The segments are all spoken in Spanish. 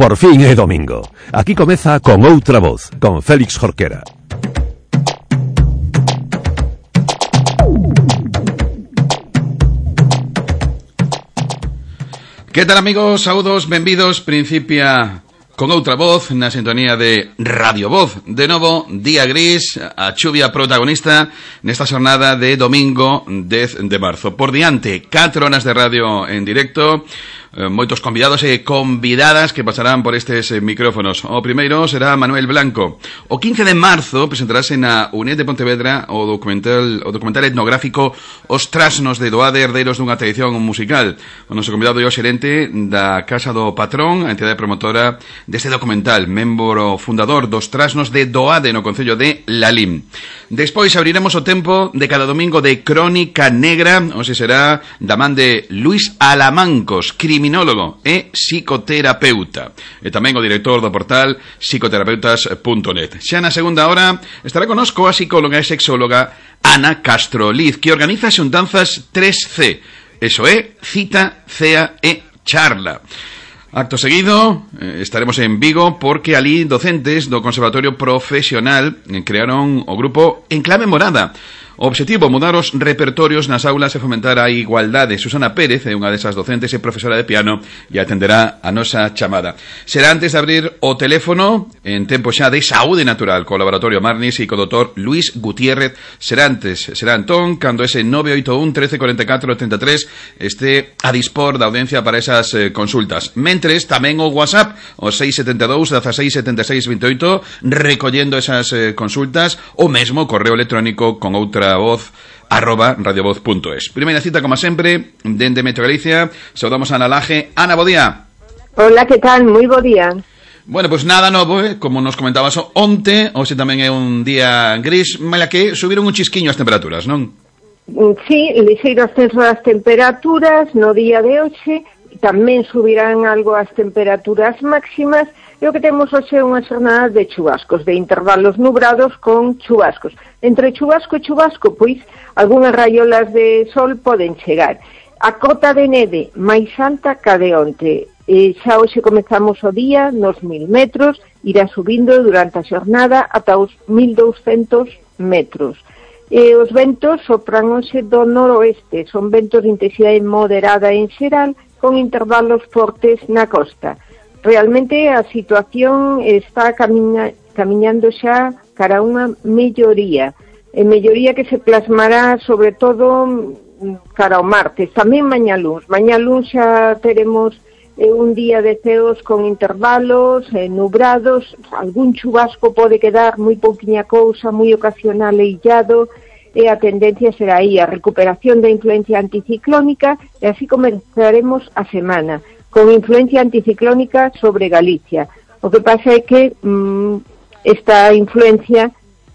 Por fin é domingo. Aquí comeza Con Outra Voz, con Félix Jorquera. Que tal, amigos? Saúdos, benvidos. Principia Con Outra Voz na sintonía de Radio Voz. De novo, día gris, a chuvia protagonista nesta xornada de domingo 10 de marzo. Por diante, 4 horas de radio en directo, moitos convidados e convidadas que pasarán por estes micrófonos. O primeiro será Manuel Blanco. O 15 de marzo presentarase na UNED de Pontevedra o documental etnográfico Os Trasnos de Doade, herdeiros dunha tradición musical. O noso convidado é o xerente da Casa do Patrón, a entidade promotora deste documental, membro fundador dos Trasnos de Doade no concello de Lalín. Despois abriremos o tempo de cada domingo de Crónica Negra, hoxe será da man de Luis Alamancos, criminólogo e psicoterapeuta, e tamén o director do portal psicoterapeutas.net. Xa na segunda hora estará conosco a psicóloga e sexóloga Ana Castro Liz, que organiza xuntanzas 3C, eso é, cita, cea e charla. Acto seguido, estaremos en Vigo porque alí docentes do Conservatorio Profesional crearon o grupo Enclave Morada. O obxectivo, mudar os repertorios nas aulas e fomentar a igualdade. Susana Pérez é unha desas docentes e profesora de piano e atenderá a nosa chamada. Será antes de abrir o teléfono en tempo xa de Saúde Natural co Laboratorio Marnis e co doutor Luis Gutiérrez Serantes. Será entón cando ese 981 13 44 83 este a dispor da audiencia para esas consultas. Mentres, tamén o WhatsApp, o 672 16 76 28, recollendo esas consultas, o mesmo correo electrónico con outra voz @radiovoz.es. Primeira cita, como sempre, dende Metro Galicia. Saudamos a Ana Laje. Ana, bo día. Hola, que tal? Moi bo día. Bueno, pues nada novo, como nos comentabas onte, hoxe tamén é un día gris, mala que subiron un chisquiño as temperaturas, non? Sí, lixeiro ascenso das temperaturas no día de hoxe, tamén subirán algo as temperaturas máximas, e o que temos hoxe é unha xornada de chubascos, de intervalos nubrados con chubascos. Entre chubasco e chubasco, pois, algunhas raiolas de sol poden chegar. A cota de neve máis alta ca de onte. Xa hoxe comezamos o día nos 1000 metros, irá subindo durante a xornada ata os 1200 metros. Os ventos sopran hoxe do noroeste, son ventos de intensidade moderada en xeral, con intervalos fortes na costa. Realmente a situación está camiñando xa cara a unha melloría que se plasmará sobre todo cara ao martes, tamén mañá luns xa teremos un día de ceos con intervalos nubrados, algún chubasco pode quedar, moi pouquiña cousa, moi ocasional e illado, e a tendencia será aí a recuperación da influencia anticiclónica, e así comenzaremos a semana con influencia anticiclónica sobre Galicia. O que pasa é que esta influencia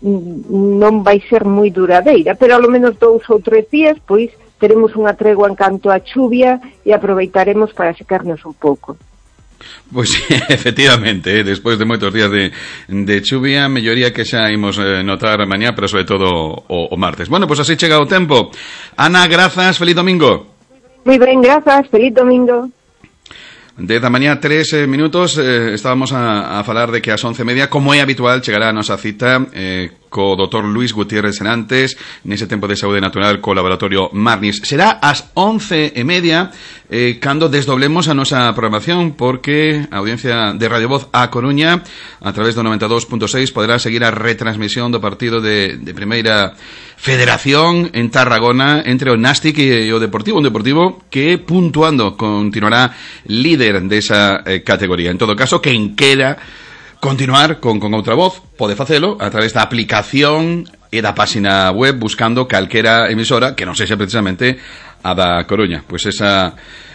non vai ser moi duradeira, pero ao menos 2 ou 3 días, pois, teremos unha tregua en canto a chuvia e aproveitaremos para secarnos un pouco. Pois sí, efectivamente, despois de moitos días de chuvia, melloría que xa imos notar mañá, pero sobre todo o martes. Bueno, pois así chega o tempo. Ana, grazas, feliz domingo. Moi ben, grazas, feliz domingo. 10 da mañá, 3 minutos, estábamos a falar de que ás 11:30, como é habitual, chegará a nosa cita co doutor Luis Gutiérrez Serantes nese tempo de Saúde Natural co Laboratorio Marnis. Será ás 11:30 cando desdoblemos a nosa programación, porque a audiencia de Radio Voz a Coruña, a través do 92.6, poderá seguir a retransmisión do partido de Primeira Federación en Tarragona entre o Nástic e o Deportivo, un Deportivo que puntuando continuará líder desa categoría. En todo caso, quen quera continuar con Outra Voz pode facelo a través da aplicación e da página web, buscando calquera emisora que non sexa precisamente a da Coruña. Pois esa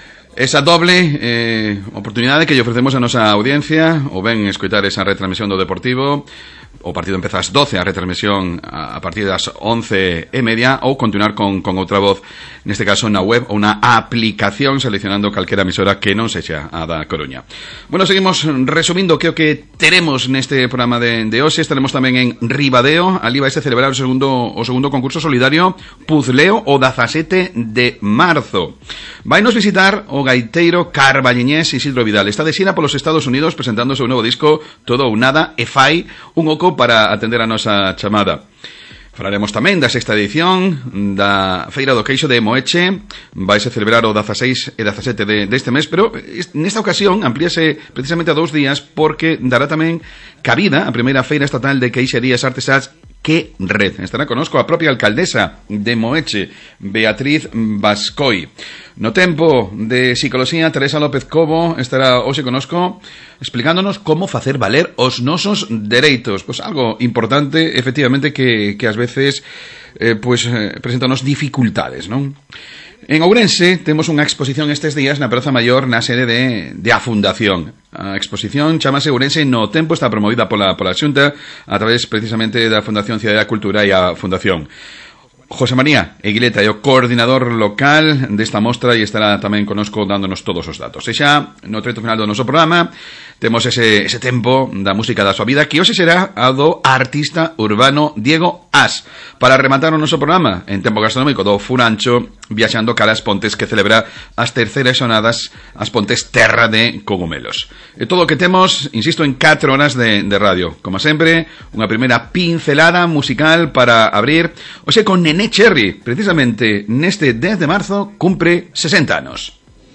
doble oportunidade que lle ofrecemos a nosa audiencia, ou ben escoitar esa retransmisión do Deportivo, o partido empeza ás 12, a retransmisión a partir das 11:30, ou continuar con Outra Voz, neste caso na web ou na aplicación, seleccionando calquera emisora que non sexa a da Coruña. Bueno, seguimos resumindo que o que teremos neste programa de hoxe. Estaremos tamén en Ribadeo, ali vai se celebrar o segundo concurso solidario Puzleo o 17 de marzo. Vai nos visitar o gaiteiro carballiñés Isidro Vidal. Está de xira polos Estados Unidos presentando o seu novo disco Todo ou Nada e fai un oco para atender a nosa chamada. Falaremos tamén da sexta edición da Feira do Queixo de Moeche. Vaise celebrar o 16 e 17 deste mes, pero nesta ocasión amplíase precisamente a 2 días porque dará tamén cabida a primeira Feira Estatal de Queixerías Artesás Que Red. Estará conosco a propia alcaldesa de Moeche, Beatriz Bascoi. No tempo de Psicoloxía, Teresa López Cobo estará hoxe conosco explicándonos como facer valer os nosos dereitos. Pois algo importante, efectivamente, que ás veces presentanos dificultades, non? En Ourense temos unha exposición estes días na Praza Maior na sede de a Fundación. A exposición chamase Ourense no Tempo, está promovida pola Xunta a través precisamente da Fundación Cidade da Cultura e a Fundación. José María Eguileta é o coordinador local desta mostra e estará tamén conosco dándonos todos os datos. E xa, no treto final do noso programa, temos ese tempo da música da súa vida, que hoxe será a do artista urbano Diego As, para rematar o noso programa en tempo gastronómico do Furancho, viaxando cara as Pontes, que celebra as terceiras xornadas, as Pontes Terra de Cogumelos. E todo o que temos, insisto, en 4 horas de radio. Como sempre, unha primeira pincelada musical para abrir, hoxe con Nené Cherry, precisamente neste 10 de marzo, cumpre 60 anos.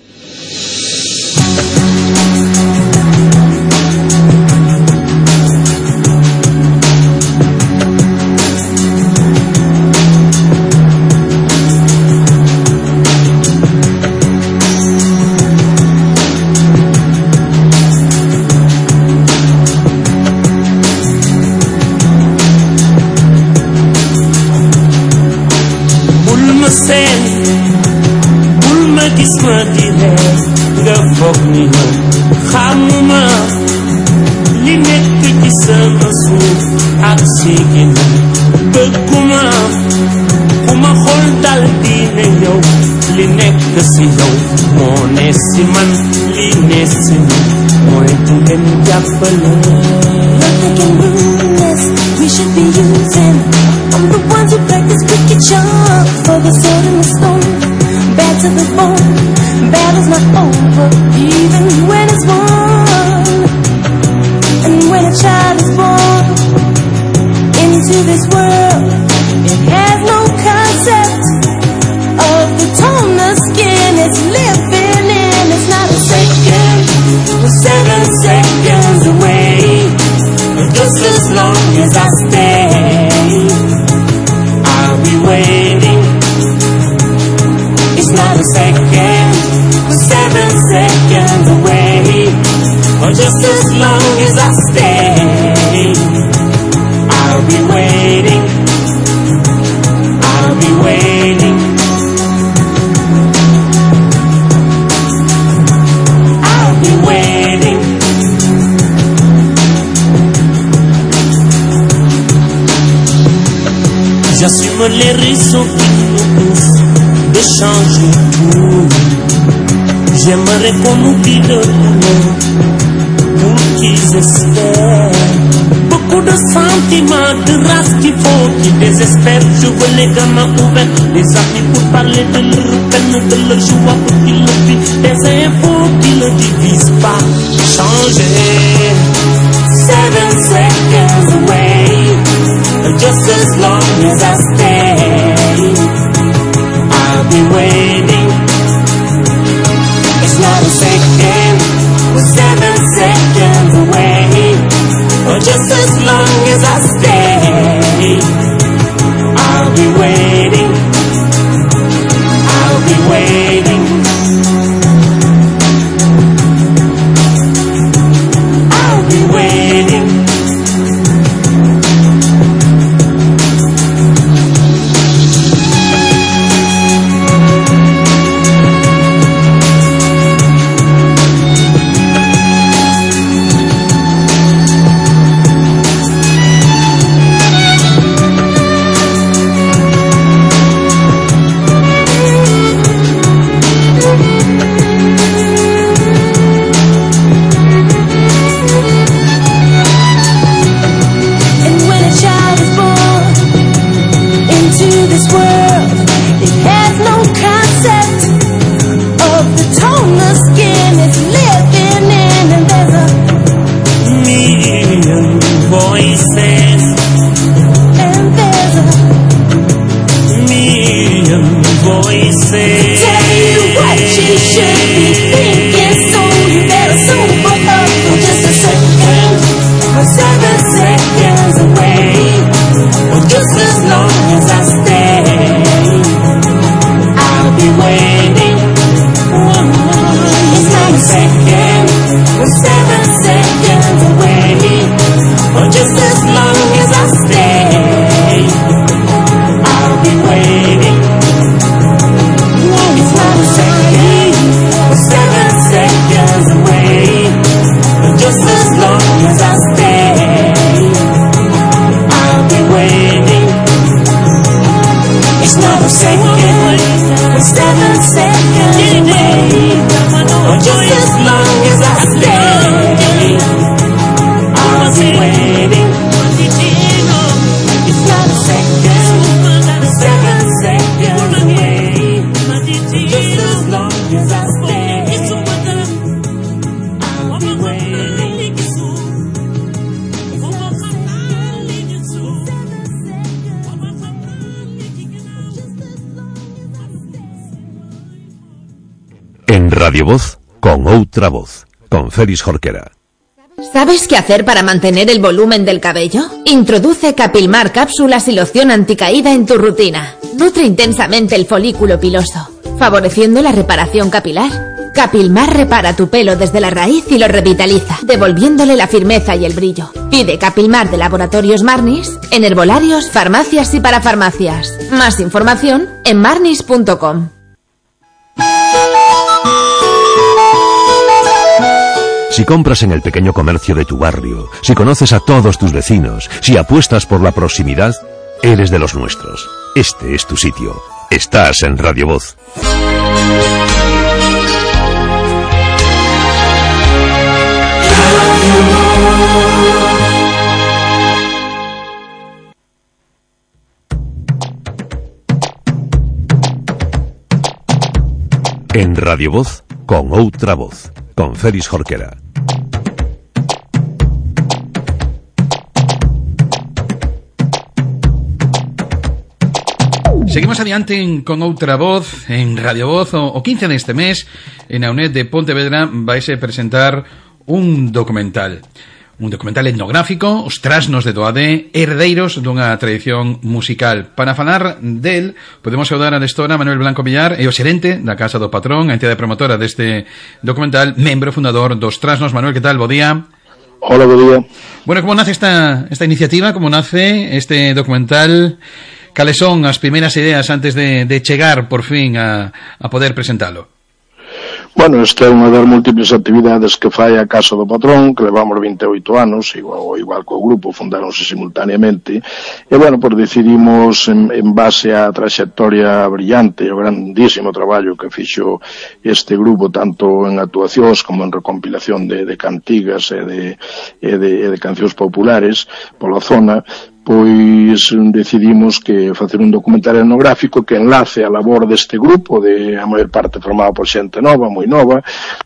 Xamuma li nekk ci sama suuf ak sigina bëgguma ku ma xool dal dina ñëw li nekk si yow moo ne si man li ne si man mooy du leen jàppale. Nothing can ruin us, we should be using. I'm the ones who practice cricket sharp for the sword and the stone. Bad to the bone, battle's not over, even when it's won. And when a child is born into this world, it has no concept of the tone of skin it's living in. It's not a second, we're 7 seconds away. But just as long as I stay, I'll be waiting. It's not a second, we're 7 seconds away. Or just as long as I stay, I'll be waiting. I'll be waiting. I'll be waiting. J'assume les raisons qui nous poussent de changer tout. J'aimerais qu'on oublie le douleur pour qu'ils espèrent. Beaucoup de sentiments, de race qu'il faut qu'ils désespèrent. Je veux les gamins ouverts, les amis pour parler de leur peine, de leur joie pour qu'ils le vivent. Des infos qui ne divisent pas. Changer. 7 seconds away. Just as long as I stay, I'll be waiting. It's not a second, we're 7 seconds away. Or just as long as I stay, I'll be waiting. I'll be waiting. I'll be waiting. toner skin it's living in, and there's a million voices, and there's a million voices. tell you what you should be thinking, so you better sober up for just a second. We're 7 seconds away, well, just as long as I stay, I'll be waiting. It's not a second, we're 7 seconds away, well, just as long as I stay, I'll be waiting. It's not a second, we're 7 seconds away, well, just as long as I stay, I'll be waiting. It's not a second, we're 7 seconds away, well, just as long as I stay, I'll be waiting. It's not a second, we're 7 seconds away, just as long as I stay, I'll be waiting. En Radio Voz, con outra voz, con Félix Jorquera. ¿Sabes qué hacer para mantener el volumen del cabello? Introduce Capilmar cápsulas y loción anticaída en tu rutina. Nutre intensamente el folículo piloso, favoreciendo la reparación capilar. Capilmar repara tu pelo desde la raíz y lo revitaliza, devolviéndole la firmeza y el brillo. Pide Capilmar de Laboratorios Marnis en herbolarios, farmacias y parafarmacias. Más información en marnis.com. Si compras en el pequeño comercio de tu barrio, si conoces a todos tus vecinos, si apuestas por la proximidad, eres de los nuestros. Este es tu sitio. Estás en Radio Voz. En Radio Voz, con outra voz, con Félix Jorquera. Seguimos adiante con outra voz en Radio Voz. O 15 deste mes, en a UNED de Pontevedra vaise presentar un documental etnográfico, Os Trasnos de Doade, herdeiros dunha tradición musical. Para falar del, podemos saudar a destora Manuel Blanco Villar, e o xerente da Casa do Patrón, a entidade promotora deste documental, membro fundador dos Trasnos. Manuel, que tal? Bo día. Hola, bo día. Bueno, como nace esta iniciativa, como nace este documental? Cales son as primeiras ideas antes de chegar, por fin, a poder presentalo? Bueno, esta é unha das múltiples actividades que fai a Casa do Patrón, que levamos 28 anos, igual co grupo, fundáronse simultaneamente, e bueno, pues decidimos, en base á trayectoria brillante e o grandísimo traballo que fixo este grupo, tanto en actuacións como en recompilación de cantigas e de cancións populares pola zona, pois decidimos que facer un documental etnográfico que enlace a labor deste grupo, de a maior parte formado por xente nova, moi nova,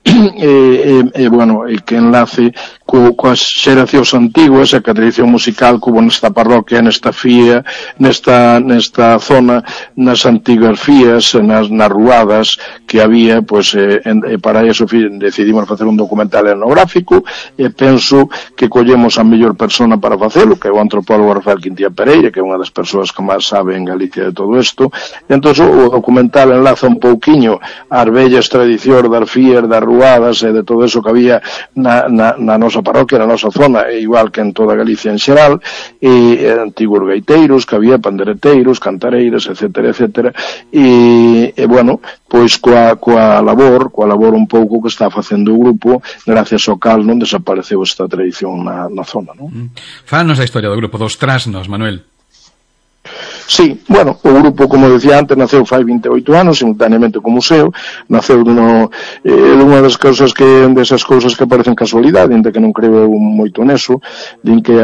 bueno, e que enlace coas xeracións antiguas, a tradición musical que hubo nesta parroquia, nesta fía, nesta zona, nas antigas fías, nas ruadas que había, pois, para eso decidimos facer un documental etnográfico, e penso que collemos a mellor persona para facelo, que é o antropólogo Rafael Quintía Pereira, que é unha das persoas que máis sabe en Galicia de todo isto. E entón o documental enlaza un pouquiño as vellas tradicións das fías, das ruadas e de todo eso que había na nosa parroquia, na nosa zona, igual que en toda Galicia en xeral, e antigos gaiteiros que había, pandereteiros, cantareiras, etcétera, etcétera, e bueno, pois coa labor un pouco que está facendo o grupo, gracias ao cal non desapareceu esta tradición na zona, non? Fálanos a historia do grupo dos Trasnos, Manuel. Sí, bueno, o grupo, como decía antes, naceu fai 28 anos, simultaneamente co museo, naceu dunha das cousas desas cousas que parecen casualidade, ainda que non creo moito neso, de que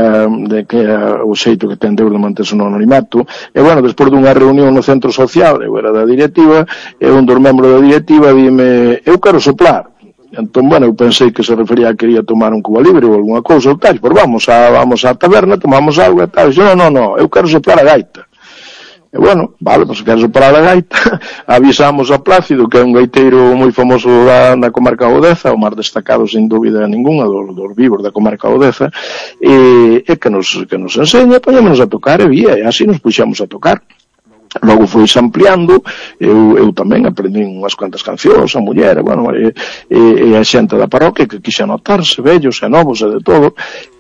o xeito que ten Deus de manterse no anonimato, e bueno, despois dunha reunión no centro social, eu era da directiva, e un dos membros da directiva dime, eu quero soplar. Entón, bueno, eu pensei que se refería a que quería tomar un Cuba Libre ou alguna cousa, ou tal, pois vamos á taberna, tomamos algo e tal, e non, eu quero soplar a gaita. E bueno, vale, pois quero soplar a gaita, avisamos a Plácido, que é un gaiteiro moi famoso na comarca Odeza, o máis destacado sin dúbida ninguna dos vivos da comarca Odeza, e que nos enseña, poñémonos a tocar, e vía, e así nos puxamos a tocar. Logo foi ampliando, eu tamén aprendi unhas cuantas cancións, a muller, bueno, e a xente da parroquia que quixe anotarse, vellos e novos e de todo,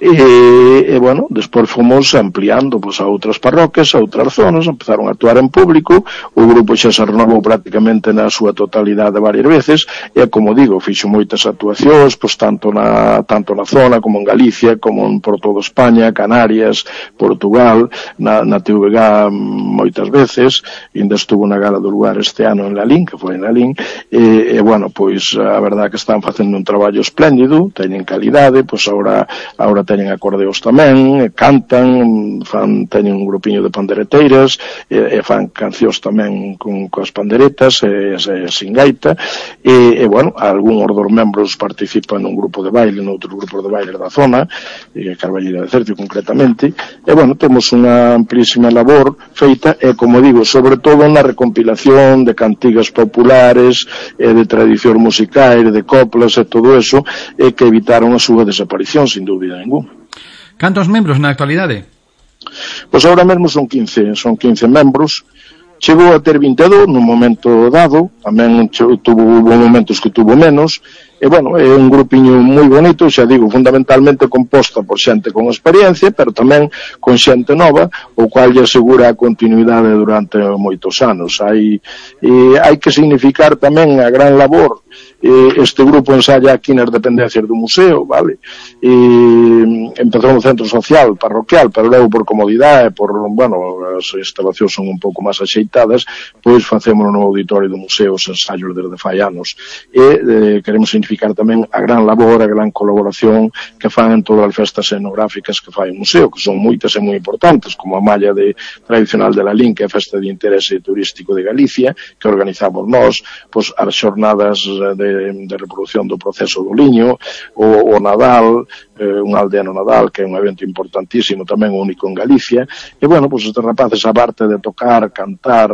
e bueno, despois fomos ampliando a outras parroquias, a outras zonas, empezaron a actuar en público, o grupo xa se renovou prácticamente na súa totalidade varias veces, e como digo, fixo moitas actuacións, tanto na zona como en Galicia, como por toda España, Canarias, Portugal, na TVG moitas veces, ainda estuvo na Gala do Lugar este ano en Lalín, que foi en Lalín, e bueno, pois a verdade que están facendo un traballo espléndido, teñen calidade, pois agora teñen acordeos tamén, cantan, teñen un grupiño de pandereteiras, e fan cancións tamén coas panderetas, sin gaita, e bueno, algúns dos membros participan nun grupo de baile, noutros grupos de baile da zona, Carballeira de Cercio concretamente, e bueno, temos unha amplísima labor feita, e como digo, sobre todo na recompilación de cantigas populares, de tradición musical, de coplas e todo eso, que evitaron a súa desaparición, sin dúbida ninguna. Cantos membros na actualidade? Pois agora mesmo son 15 membros. Chegou a ter 22 nun momento dado, tamén hubo momentos que tuvo menos, e bueno, é un grupiño moi bonito, xa digo, fundamentalmente composta por xente con experiencia, pero tamén con xente nova, o cual lle asegura a continuidade durante moitos anos. Hai que significar tamén a gran labor. Este grupo ensaya aquí nas dependencias do museo, vale? Empezou no centro social, parroquial, pero logo por comodidade, as instalacións son un pouco máis axeitadas, pois facémoslo no auditorio do museo os ensaios desde fai anos. E queremos significar tamén a gran labor, a gran colaboración que fan en todas as festas etnográficas que fai o museo, que son moitas e moi importantes, como a malla tradicional de Lalín, que é a festa de interese turístico de Galicia, que organizamos nós, pois as xornadas de reproducción do proceso do liño, o Nadal, un aldeano Nadal, que é un evento importantísimo, tamén único en Galicia, e bueno, pois estes rapaces, a parte de tocar, cantar,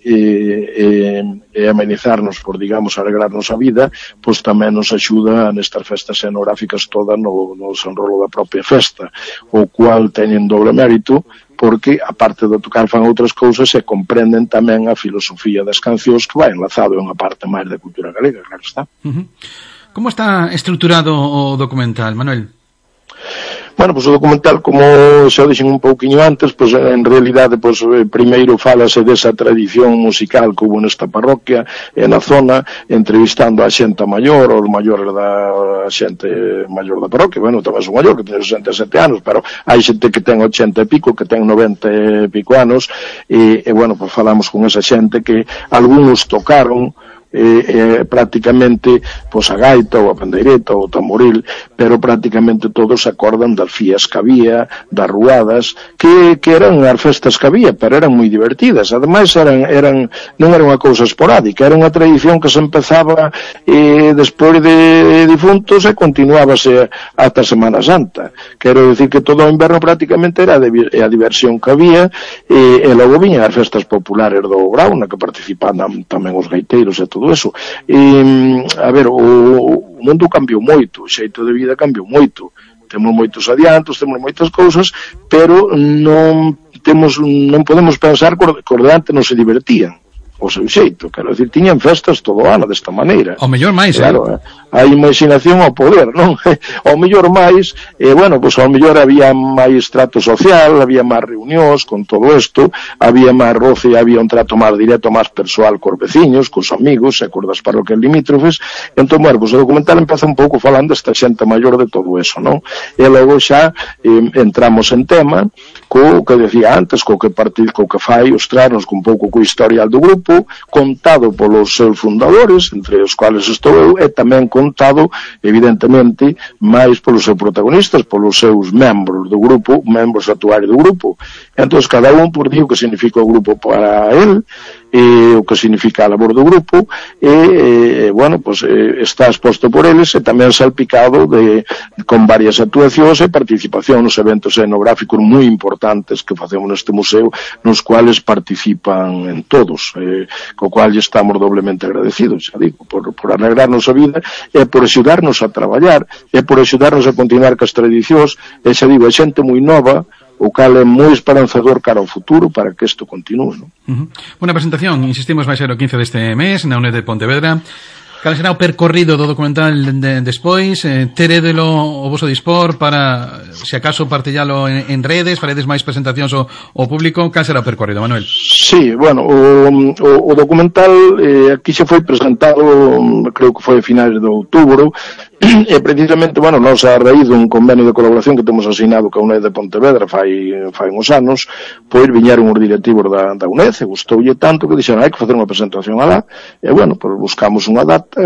e amenizarnos, por digamos, alegrarnos a vida, pois tamén nos axuda nestas festas etnográficas todas no desenrolo da propia festa, o cual teñen doble mérito, porque, aparte de tocar, fan outras cousas e comprenden tamén a filosofía das cancións que vai enlazado en unha parte máis da cultura galega, claro está. Como está estruturado o documental, Manuel? Bueno, pois o documental, como xa dixen un pouquiño antes, pois en realidade, pois primeiro falase desa tradición musical que hubo nesta parroquia e na zona, entrevistando a xente maior, os maiores da xente maior da parroquia, bueno, tamén son maior, que ten 67 anos, pero hai xente que ten 80 e pico, que ten 90 e pico anos, e bueno, pois falamos con esa xente que algúns tocaron prácticamente pois a gaita ou a pandeireta ou o tamboril, pero prácticamente todos se acordan das fías que había, das ruadas, que eran as festas que había, pero eran moi divertidas. Ademais non era unha cousa esporádica, era unha tradición que se empezaba despois de difuntos e continuábase ata Semana Santa. Quero dicir que todo o inverno prácticamente era a diversión que había, e logo viñan as festas populares do Grau, na que participaban tamén os gaiteiros e todo eso. A ver, o mundo cambiou moito, o xeito de vida cambiou moito, temos moitos adiantos, temos moitas cousas, pero non podemos pensar que os de antes non se divertían. o seu xeito, quero dicir, tiñan festas todo o ano desta maneira. O mellor máis, claro, a imaginación ao poder, non? O mellor máis, bueno, pois ao mellor había máis trato social, había máis reunións con todo isto, había máis roce, había un trato máis directo, máis persoal cos veciños, cos amigos, e cos das parroquias limítrofes. Entón, bueno, pois o documental empeza un pouco falando desta xente maior de todo eso, non? E logo xa entramos en tema co que decía antes, co que fai os Trasnos, con pouco co historial do grupo, contado polos seus fundadores, entre os cuales estou eu, e tamén contado, evidentemente, máis polos seus protagonistas, polos seus membros do grupo, membros actuarios do grupo. Entón, cada un por di o que significa o grupo para él, o que significa a labor do grupo, bueno, pues está exposto por eles e tamén salpicado con varias actuacións e participación nos eventos etnográficos moi importantes que facemos neste museo, nos cuales participan en todos, co cual estamos doblemente agradecidos, xa digo, por alegrarnos a vida e por axudarnos a traballar e por axudarnos a continuar cas tradicións, e xa digo, é xente moi nova, o cal é moi esperanzador cara ao futuro para que isto continúe, non? Unha presentación, insistimos, vai ser o 15 deste mes na UNED de Pontevedra. Cal será o percorrido do documental despois? Terédelo o voso dispor para, se acaso, partillalo en redes, faredes máis presentacións ao público? Cal será o percorrido, Manuel? Sí, bueno, o documental aquí xa foi presentado, creo que foi a finais de outubro, e precisamente, bueno, nós a raíz dun convenio de colaboración que temos asignado ca UNED de Pontevedra fai uns anos, pois viñeron os directivos da UNED e gustoulle tanto que dixeron, hai que facer unha presentación alá, e bueno, pois buscamos unha data,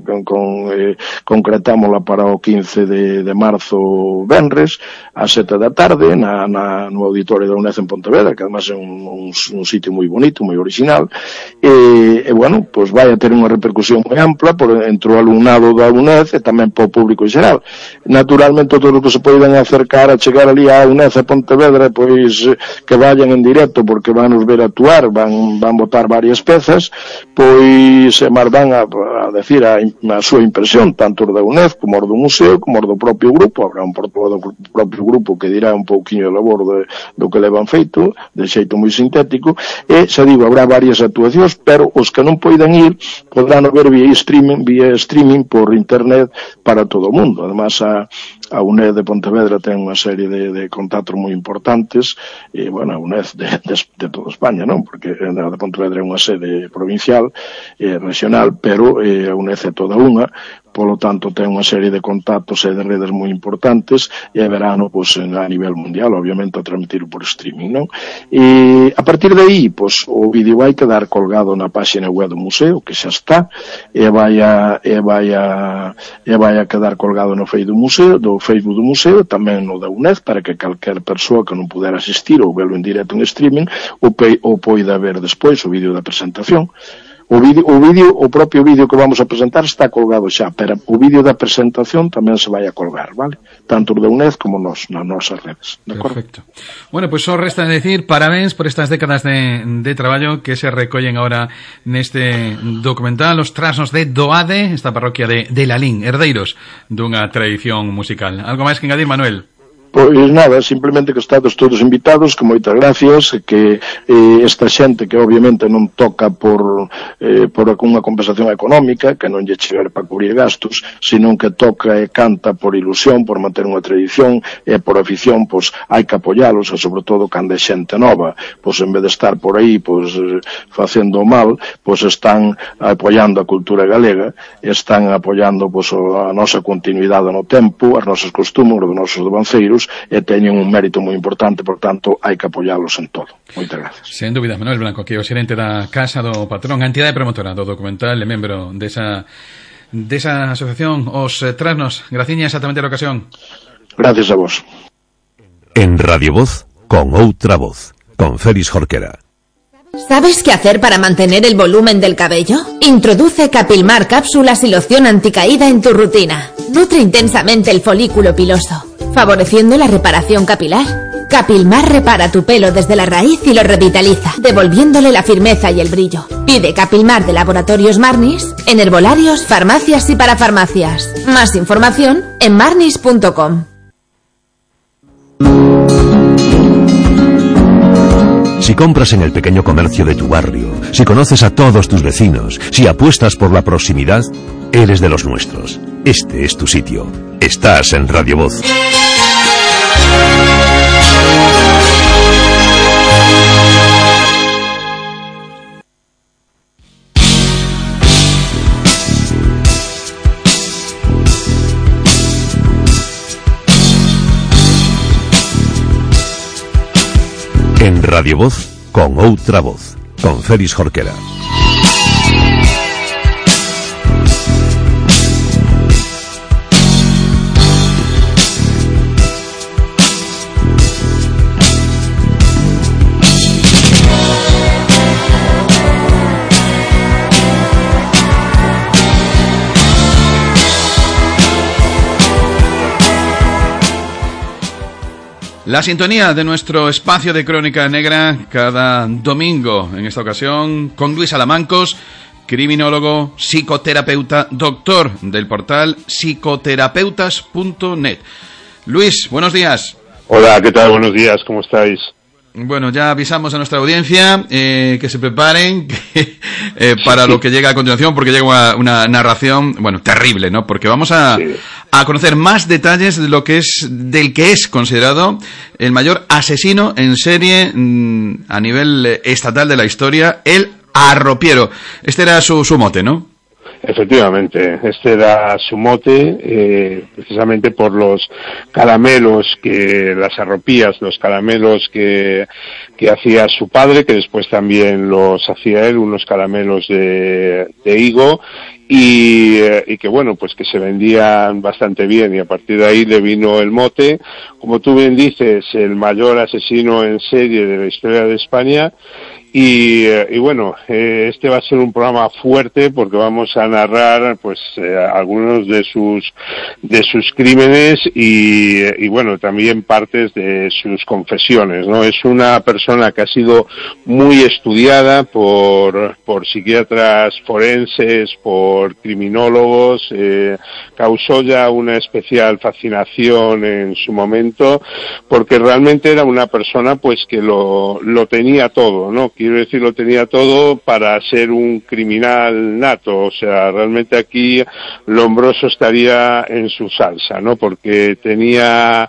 concretámola para o 15 de marzo venres, a 7 da tarde, no auditorio da UNED en Pontevedra, que además é un sitio moi bonito, moi original, e bueno, pois vai a ter unha repercusión moi ampla entre o alumnado da UNED e tamén para o público en xeral. Naturalmente, todos os que se poidan acercar a chegar ali a UNED a Pontevedra, pois que vayan en directo, porque van nos ver actuar, van botar varias pezas, pois máis van a decir a súa impresión, tanto da UNED como do museo, como do propio grupo. Habrá un portavoz do propio grupo que dirá un pouquiño de labor do que levan feito, de xeito moi sintético, e, xa digo, habrá varias actuacións, pero os que non poidan ir podrán ver vía streaming por internet para todo o mundo. Además, a UNED de Pontevedra ten unha serie de contactos moi importantes, e, bueno, a UNED de toda España, non? Porque a de Pontevedra é unha sede provincial, regional, pero a UNED é toda unha, polo tanto ten unha serie de contactos e de redes moi importantes, e verano, pois, a nivel mundial, obviamente, a transmitir por streaming, non? E a partir de aí, pois, o vídeo vai quedar colgado na páxina web do museo, que xa está, e vai a quedar colgado no Facebook do museo, tamén no da UNED, para que calquer persoa que non pudera asistir ou velo en directo en streaming o poida ver despois o vídeo da presentación. O propio vídeo que vamos a presentar está colgado xa, pero o vídeo da presentación tamén se vai a colgar, vale? Tanto da UNED como nas nosas redes, de acordo? Perfecto. Bueno, pois só resta decir parabéns por estas décadas de traballo que se recollen agora neste documental, Os Trasnos de Doade, esta parroquia de Lalín, herdeiros dunha tradición musical. Algo máis que engadir, Manuel? Pois nada, simplemente que estades todos invitados, que moitas gracias, que esta xente que obviamente non toca por unha compensación económica, que non lle chegar para cubrir gastos, senón que toca e canta por ilusión, por manter unha tradición e por afición, pois hai que apoialos, e sobre todo cando é xente nova, pois en vez de estar por aí pois facendo mal, pois están apoiando a cultura galega, están apoiando pois a nosa continuidade no tempo, as nosas costumes, os nosos devanceiros, e teñen un mérito moi importante, por tanto, hai que apoiálos en todo. Moitas gracias. Sen dúbida, Manuel Blanco, que é o xerente da Casa do Patrón, a entidade promotora do documental e membro desa asociación Os Trasnos. Graciña, exactamente a ocasión. Gracias a vos. En Radio Voz, con outra voz, con Félix Jorquera. ¿Sabes qué hacer para mantener el volumen del cabello? Introduce Capilmar cápsulas y loción anticaída en tu rutina. Nutre intensamente el folículo piloso, favoreciendo la reparación capilar. Capilmar repara tu pelo desde la raíz y lo revitaliza, devolviéndole la firmeza y el brillo. Pide Capilmar de Laboratorios Marnis en herbolarios, farmacias y parafarmacias. Más información en marnis.com. Si compras en el pequeño comercio de tu barrio, si conoces a todos tus vecinos, si apuestas por la proximidad, eres de los nuestros. Este es tu sitio. Estás en Radio Voz. En Radio Voz, con outra voz, con Félix Jorquera. La sintonía de nuestro espacio de Crónica Negra cada domingo, en esta ocasión, con Luis Alamancos, criminólogo, psicoterapeuta, doctor del portal psicoterapeutas.net. Luis, buenos días. Hola, ¿qué tal? Buenos días, ¿cómo estáis? Bueno, ya avisamos a nuestra audiencia que se preparen para lo que llega a continuación, porque llega una narración, bueno, terrible, ¿no? Porque vamos a conocer más detalles de del que es considerado el mayor asesino en serie a nivel estatal de la historia, el arropiero. Este era su mote, ¿no? Efectivamente, este era su mote, precisamente por los caramelos las arropías, los caramelos que hacía su padre, que después también los hacía él, unos caramelos de higo, y que bueno, pues que se vendían bastante bien, y a partir de ahí le vino el mote, como tú bien dices, el mayor asesino en serie de la historia de España. Y bueno, este va a ser un programa fuerte porque vamos a narrar pues algunos de sus crímenes y bueno, también partes de sus confesiones, ¿no? Es una persona que ha sido muy estudiada por psiquiatras forenses, por criminólogos, causó ya una especial fascinación en su momento porque realmente era una persona pues que lo tenía todo, ¿no? Quiero decir, lo tenía todo para ser un criminal nato, o sea, realmente aquí Lombroso estaría en su salsa, ¿no? Porque tenía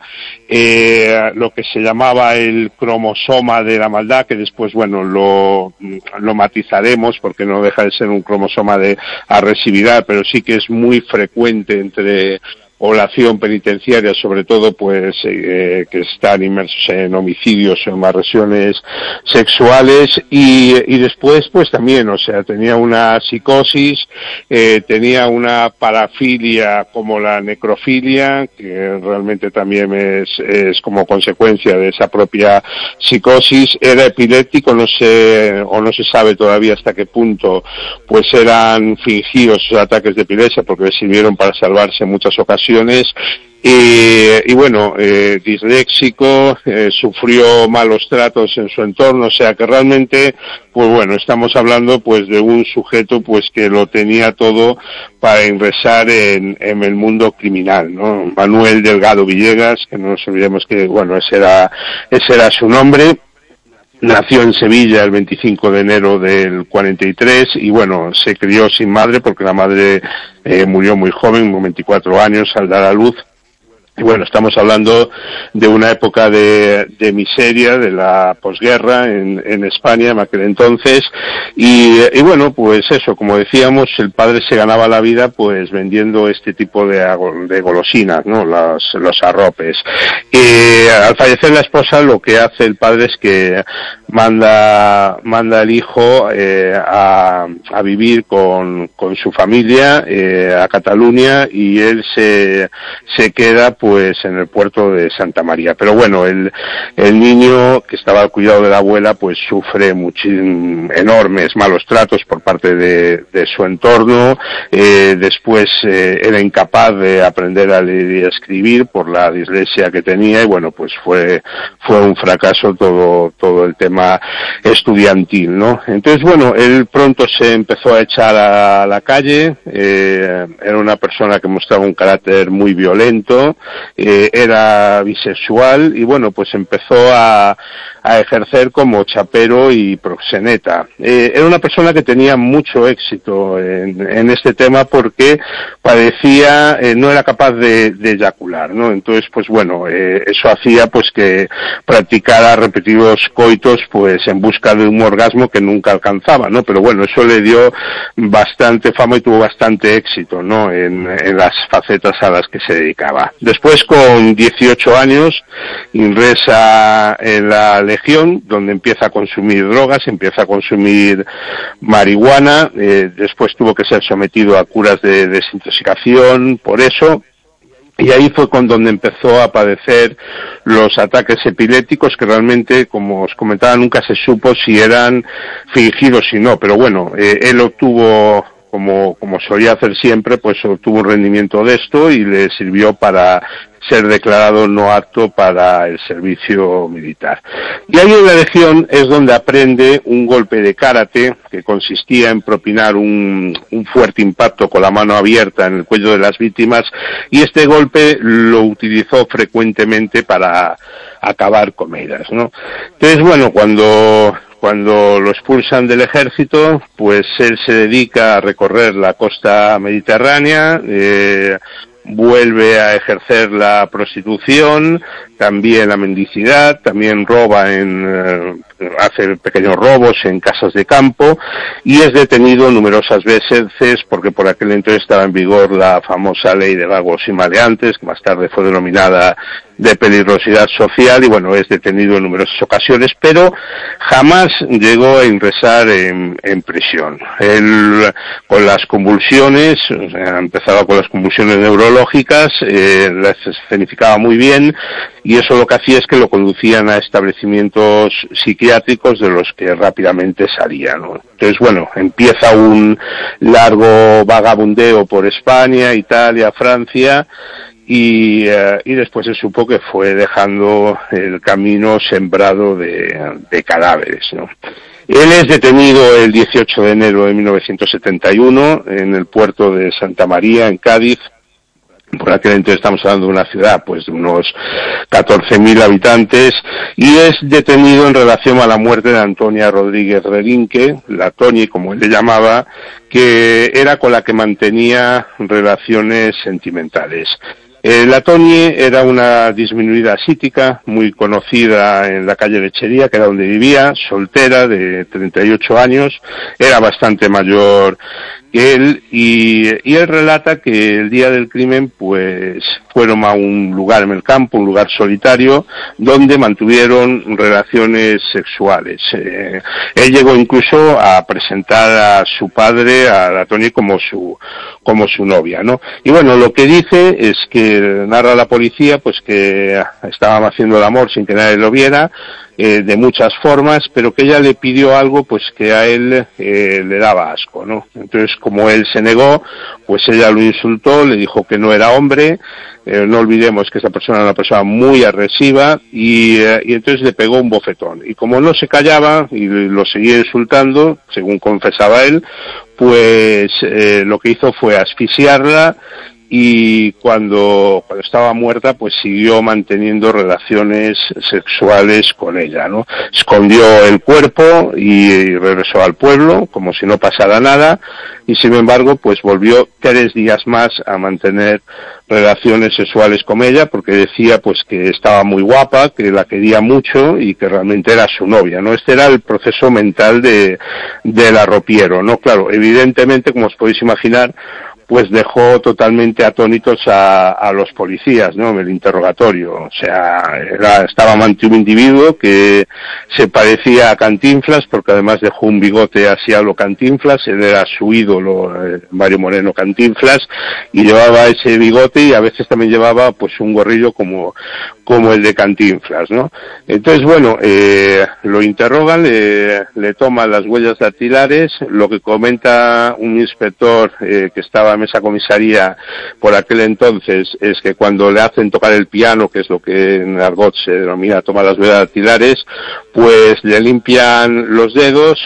lo que se llamaba el cromosoma de la maldad, que después, bueno, lo matizaremos porque no deja de ser un cromosoma de agresividad, pero sí que es muy frecuente entre población penitenciaria, sobre todo pues que están inmersos en homicidios o en agresiones sexuales y después pues también, o sea, tenía una psicosis, tenía una parafilia como la necrofilia, que realmente también es como consecuencia de esa propia psicosis, era epiléptico, no se sabe todavía hasta qué punto pues eran fingidos sus ataques de epilepsia porque le sirvieron para salvarse en muchas ocasiones. Y bueno, disléxico, sufrió malos tratos en su entorno, o sea que realmente, pues bueno, estamos hablando pues de un sujeto pues que lo tenía todo para ingresar en el mundo criminal, ¿no? Manuel Delgado Villegas, que no nos olvidemos que, bueno, ese era su nombre. Nació en Sevilla el 25 de enero del 43 y bueno, se crió sin madre porque la madre murió muy joven, con 24 años al dar a luz. Y bueno, estamos hablando de una época de miseria, de la posguerra en España en aquel entonces, y bueno, pues eso, como decíamos, el padre se ganaba la vida pues vendiendo este tipo de golosinas, ¿no? Los arropes. Al fallecer la esposa, lo que hace el padre es que manda al hijo a vivir con su familia a Cataluña, y él se queda pues en el puerto de Santa María. Pero bueno, el niño que estaba al cuidado de la abuela pues sufre enormes malos tratos por parte de su entorno. Después era incapaz de aprender a leer y a escribir por la dislexia que tenía, y bueno, pues fue un fracaso todo el tema estudiantil, ¿no? Entonces, bueno, él pronto se empezó a echar a la calle, era una persona que mostraba un carácter muy violento, era bisexual y bueno, pues empezó a ejercer como chapero y proxeneta. Era una persona que tenía mucho éxito en este tema porque padecía, no era capaz de eyacular, ¿no? Entonces, pues bueno, eso hacía pues que practicara repetidos coitos pues en busca de un orgasmo que nunca alcanzaba, ¿no? Pero bueno, eso le dio bastante fama y tuvo bastante éxito, ¿no? En las facetas a las que se dedicaba. Después, con 18 años, ingresa en la Legión, donde empieza a consumir drogas, empieza a consumir marihuana, después tuvo que ser sometido a curas de desintoxicación por eso, y ahí fue con donde empezó a padecer los ataques epilépticos que realmente, como os comentaba, nunca se supo si eran fingidos o no, pero bueno, él obtuvo, como solía hacer siempre, pues obtuvo un rendimiento de esto y le sirvió para ser declarado no apto para el servicio militar. Y ahí en la Legión es donde aprende un golpe de karate que consistía en propinar un fuerte impacto con la mano abierta en el cuello de las víctimas, y este golpe lo utilizó frecuentemente para acabar con ellas, ¿no? Entonces, bueno, cuando lo expulsan del ejército, pues él se dedica a recorrer la costa mediterránea, vuelve a ejercer la prostitución, también la mendicidad, también roba hace pequeños robos en casas de campo, y es detenido numerosas veces porque por aquel entonces estaba en vigor la famosa ley de vagos y maleantes, que más tarde fue denominada de peligrosidad social, y bueno, es detenido en numerosas ocasiones, pero jamás llegó a ingresar en prisión. Él, con las convulsiones, o sea, empezaba con las convulsiones neurológicas, las escenificaba muy bien, y eso lo que hacía es que lo conducían a establecimientos psiquiátricos de los que rápidamente salía, ¿no? Entonces, bueno, empieza un largo vagabundeo por España, Italia, Francia, y después se supo que fue dejando el camino sembrado de cadáveres, ¿no? Él es detenido el 18 de enero de 1971 en el puerto de Santa María, en Cádiz. Por aquel entonces estamos hablando de una ciudad pues de unos 14.000 habitantes, y es detenido en relación a la muerte de Antonia Rodríguez Relinque, la Toñi como él le llamaba, que era con la que mantenía relaciones sentimentales. La Toñi era una disminuida asítica, muy conocida en la calle Lechería, que era donde vivía, soltera, de 38 años, era bastante mayor que él, y él relata que el día del crimen pues fueron a un lugar en el campo, un lugar solitario, donde mantuvieron relaciones sexuales. Él llegó incluso a presentar a su padre, a la Toñi, como su novia, ¿no? Y bueno, lo que dice es que narra la policía pues que estaban haciendo el amor sin que nadie lo viera, de muchas formas, pero que ella le pidió algo pues que a él le daba asco, ¿no? Entonces, como él se negó, pues ella lo insultó, le dijo que no era hombre. No olvidemos que esa persona era una persona muy agresiva, y entonces le pegó un bofetón. Y como no se callaba y lo seguía insultando, según confesaba él, pues lo que hizo fue asfixiarla, y cuando estaba muerta pues siguió manteniendo relaciones sexuales con ella, ¿no? Escondió el cuerpo y regresó al pueblo como si no pasara nada, y sin embargo pues volvió 3 días más a mantener relaciones sexuales con ella, porque decía pues que estaba muy guapa, que la quería mucho y que realmente era su novia, ¿no? Este era el proceso mental del arropiero, ¿no? Claro, evidentemente, como os podéis imaginar, pues dejó totalmente atónitos a los policías, ¿no? En el interrogatorio. O sea, estaba ante un individuo que se parecía a Cantinflas, porque además dejó un bigote así a lo Cantinflas. Él era su ídolo, Mario Moreno Cantinflas, y llevaba ese bigote, y a veces también llevaba pues un gorrillo como el de Cantinflas, ¿no? Entonces, bueno, lo interrogan, le toman las huellas dactilares. Lo que comenta un inspector que estaba mesa comisaría por aquel entonces es que cuando le hacen tocar el piano, que es lo que en argot se denomina tomar las velas dactilares, pues le limpian los dedos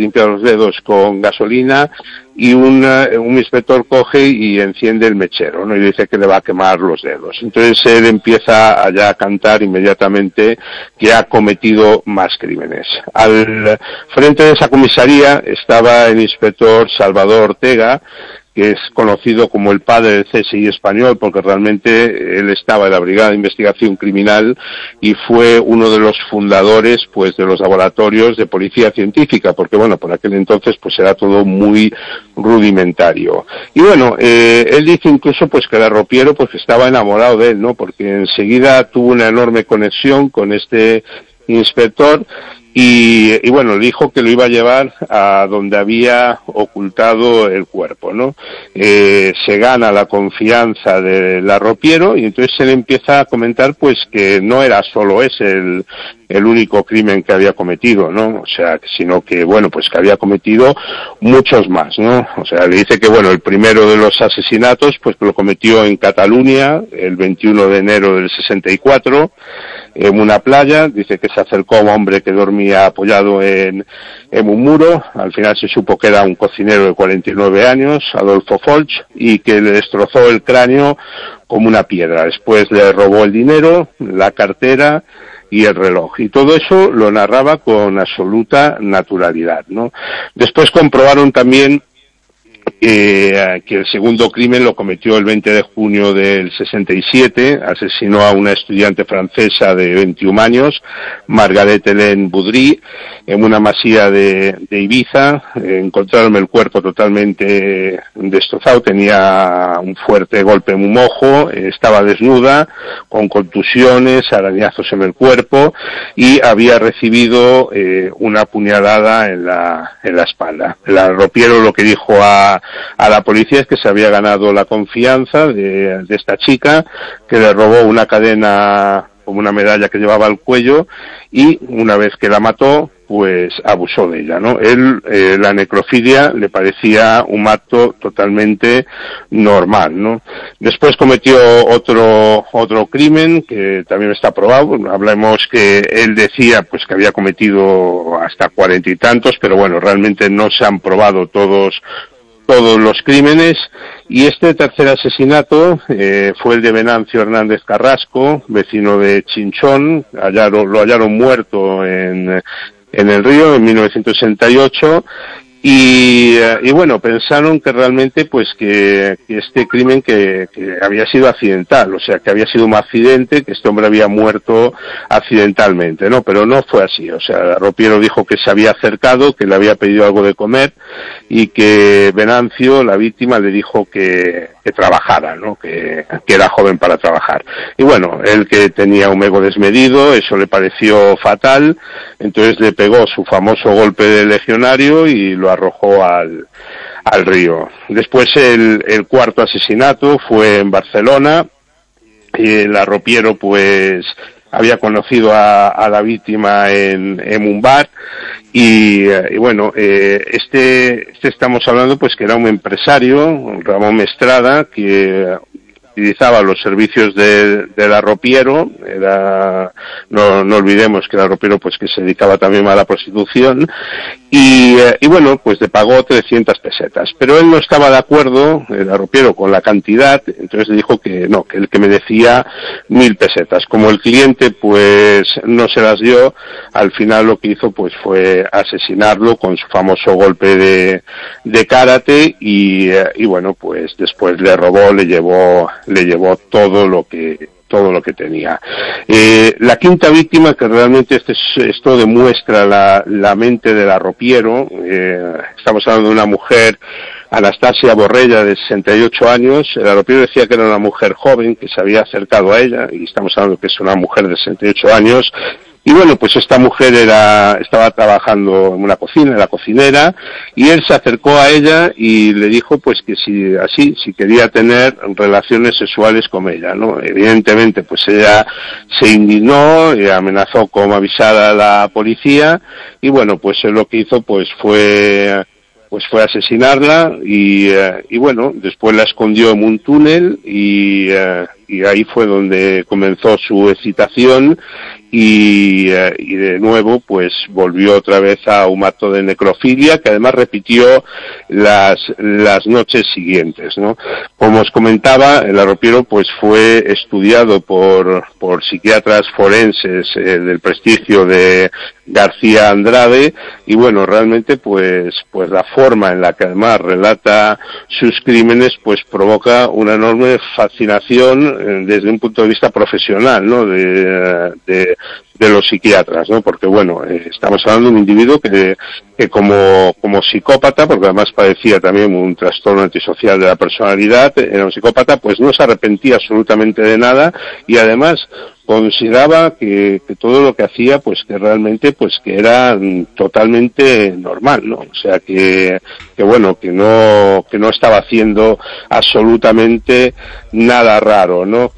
con gasolina, y un inspector coge y enciende el mechero, ¿no? Y dice que le va a quemar los dedos. Entonces él empieza allá a cantar inmediatamente que ha cometido más crímenes. Al frente de esa comisaría estaba el inspector Salvador Ortega, que es conocido como el padre del CSI español, porque realmente él estaba en la Brigada de Investigación Criminal y fue uno de los fundadores, pues, de los laboratorios de policía científica, porque, bueno, por aquel entonces, pues, era todo muy rudimentario. Y bueno, él dice incluso, pues, que el arropiero, pues, estaba enamorado de él, ¿no? Porque enseguida tuvo una enorme conexión con este inspector, y bueno, le dijo que lo iba a llevar a donde había ocultado el cuerpo, ¿no? Se gana la confianza del arropiero, y entonces él empieza a comentar, pues, que no era solo ese el único crimen que había cometido, ¿no? O sea, sino que, bueno, pues que había cometido muchos más, ¿no? O sea, le dice que, bueno, el primero de los asesinatos, pues, lo cometió en Cataluña, el 21 de enero del 64, en una playa. Dice que se acercó a un hombre que dormía apoyado en un muro. Al final se supo que era un cocinero de 49 años, Adolfo Folch, y que le destrozó el cráneo como una piedra. Después le robó el dinero, la cartera y el reloj. Y todo eso lo narraba con absoluta naturalidad, ¿no? Después comprobaron también que el segundo crimen lo cometió el 20 de junio del 67, asesinó a una estudiante francesa de 21 años, Margaret Hélène Boudry, en una masía de Ibiza. Encontraron el cuerpo totalmente destrozado, tenía un fuerte golpe en un ojo, estaba desnuda, con contusiones, arañazos en el cuerpo, y había recibido una puñalada en la espalda. El arropiero lo que dijo a la policía es que se había ganado la confianza de esta chica, que le robó una cadena como una medalla que llevaba al cuello, y una vez que la mató, pues abusó de ella, ¿no? Él, la necrofilia le parecía un acto totalmente normal, ¿no? Después cometió otro crimen que también está probado. Hablemos que él decía, pues, que había cometido hasta 40 y tantos, pero bueno, realmente no se han probado todos los crímenes. Y este tercer asesinato fue el de Venancio Hernández Carrasco, vecino de Chinchón. Lo hallaron muerto en el río en 1968, y bueno, pensaron que realmente, pues, que este crimen que había sido accidental, o sea, que había sido un accidente, que este hombre había muerto accidentalmente, ¿no? Pero no fue así. O sea, el arropiero dijo que se había acercado, que le había pedido algo de comer, y que Venancio, la víctima, le dijo que trabajara, ¿no? Que era joven para trabajar. Y bueno, él, que tenía un ego desmedido, eso le pareció fatal, entonces le pegó su famoso golpe de legionario y lo arrojó al río. Después el cuarto asesinato fue en Barcelona, y el arropiero, pues, había conocido a la víctima en un bar, y bueno, este estamos hablando, pues, que era un empresario, Ramón Mestrada, que utilizaba los servicios del arropiero. No olvidemos que el arropiero, pues, que se dedicaba también a la prostitución, y bueno, pues le pagó 300 pesetas, pero él no estaba de acuerdo, el arropiero, con la cantidad. Entonces le dijo que no, que el que merecía 1000 pesetas. Como el cliente, pues, no se las dio, al final lo que hizo, pues, fue asesinarlo con su famoso golpe de karate, y bueno, pues después le robó, le llevó todo lo que tenía. La quinta víctima, que realmente esto demuestra la mente del arropiero, estamos hablando de una mujer, Anastasia Borrella, de 68 años. El arropiero decía que era una mujer joven que se había acercado a ella, y estamos hablando que es una mujer de 68 años. Y bueno, pues esta mujer estaba trabajando en una cocina, era cocinera, y él se acercó a ella y le dijo, pues, que si quería tener relaciones sexuales con ella, ¿no? Evidentemente, pues, ella se indignó y amenazó con avisar a la policía, y bueno, pues él lo que hizo, pues, fue pues fue a asesinarla y bueno, después la escondió en un túnel y ahí fue donde comenzó su excitación y de nuevo pues volvió otra vez a un acto de necrofilia que además repitió las noches siguientes, ¿no? Como os comentaba, el arropiero pues fue estudiado por psiquiatras forenses del prestigio de García Andrade y bueno, realmente pues la forma en la que además relata sus crímenes pues provoca una enorme fascinación desde un punto de vista profesional, ¿no? De los psiquiatras, ¿no? Porque bueno, estamos hablando de un individuo que como psicópata, porque además padecía también un trastorno antisocial de la personalidad, era un psicópata, pues no se arrepentía absolutamente de nada y además consideraba que todo lo que hacía pues que realmente pues que era totalmente normal, ¿no? O sea que bueno, que no estaba haciendo absolutamente nada raro, ¿no?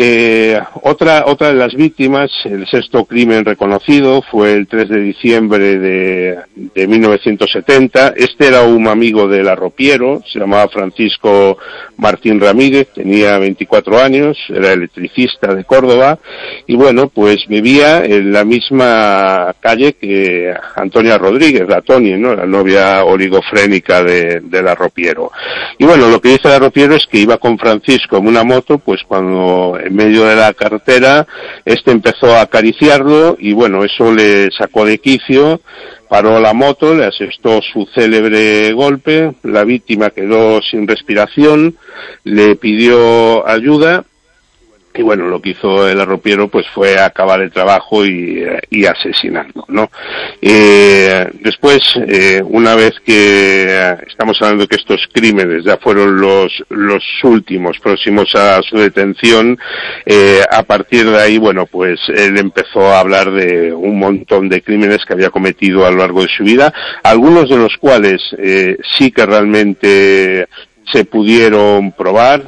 Otra de las víctimas, el sexto crimen reconocido, fue el 3 de diciembre de 1970. Este era un amigo del arropiero, se llamaba Francisco Martín Ramírez, tenía 24 años, era electricista de Córdoba, y bueno, pues vivía en la misma calle que Antonia Rodríguez, la Toni, ¿no? La novia oligofrénica del arropiero. Y bueno, lo que dice el arropiero es que iba con Francisco en una moto, pues cuando en medio de la carretera este empezó a acariciarlo y bueno, eso le sacó de quicio, paró la moto, le asestó su célebre golpe, la víctima quedó sin respiración, le pidió ayuda y bueno, lo que hizo el arropiero pues fue acabar el trabajo y asesinarlo, ¿no? Después, una vez que estamos hablando de que estos crímenes ya fueron los últimos próximos a su detención, a partir de ahí, bueno, pues él empezó a hablar de un montón de crímenes que había cometido a lo largo de su vida, algunos de los cuales sí que realmente se pudieron probar,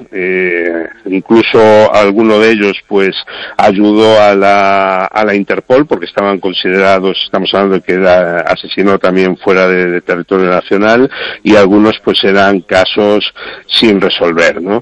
incluso alguno de ellos pues ayudó a la Interpol porque estaban considerados, estamos hablando de que era asesinó también fuera de territorio nacional y algunos pues eran casos sin resolver, ¿no?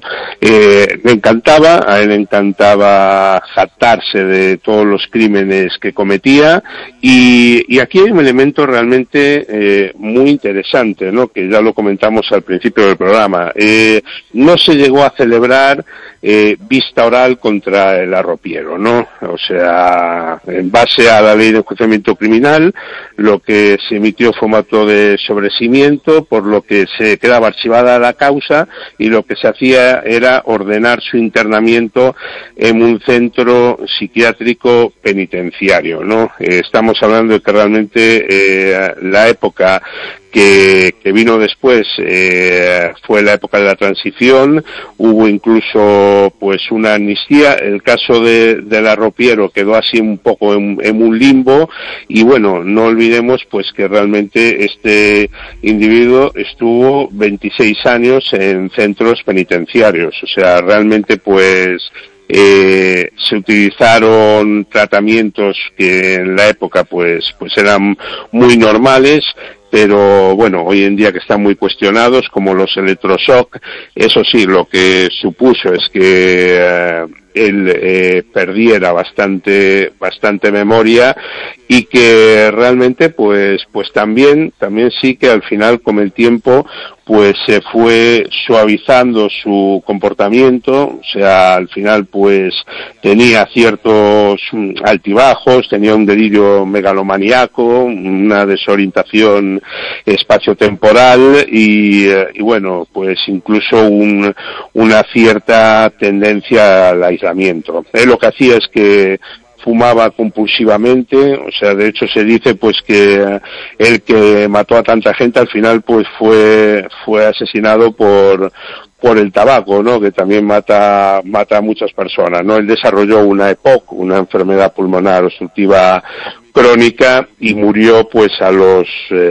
A él le encantaba jactarse de todos los crímenes que cometía y aquí hay un elemento realmente muy interesante, ¿no? Que ya lo comentamos al principio del programa. No se llegó a celebrar vista oral contra el arropiero, ¿no? O sea, en base a la ley de enjuiciamiento criminal, lo que se emitió fue un acto de sobreseimiento, por lo que se quedaba archivada la causa y lo que se hacía era ordenar su internamiento en un centro psiquiátrico penitenciario, ¿no? Estamos hablando de que realmente la época que vino después fue la época de la transición, hubo incluso pues una amnistía, el caso del arropiero quedó así un poco en un limbo y bueno, no olvidemos pues que realmente este individuo estuvo 26 años en centros penitenciarios, o sea, realmente pues se utilizaron tratamientos que en la época pues eran muy normales, pero bueno, hoy en día que están muy cuestionados, como los electroshock, eso sí, lo que supuso es que él perdiera bastante memoria y que realmente pues también sí que al final con el tiempo pues se fue suavizando su comportamiento, o sea, al final pues tenía ciertos altibajos, tenía un delirio megalomaníaco, una desorientación espaciotemporal y bueno, pues incluso una cierta tendencia al aislamiento. Él lo que hacía es que fumaba compulsivamente, o sea, de hecho se dice pues que el que mató a tanta gente al final pues fue asesinado por el tabaco, ¿no? Que también mata a muchas personas, ¿no? Él desarrolló una EPOC, una enfermedad pulmonar obstructiva crónica y murió pues a los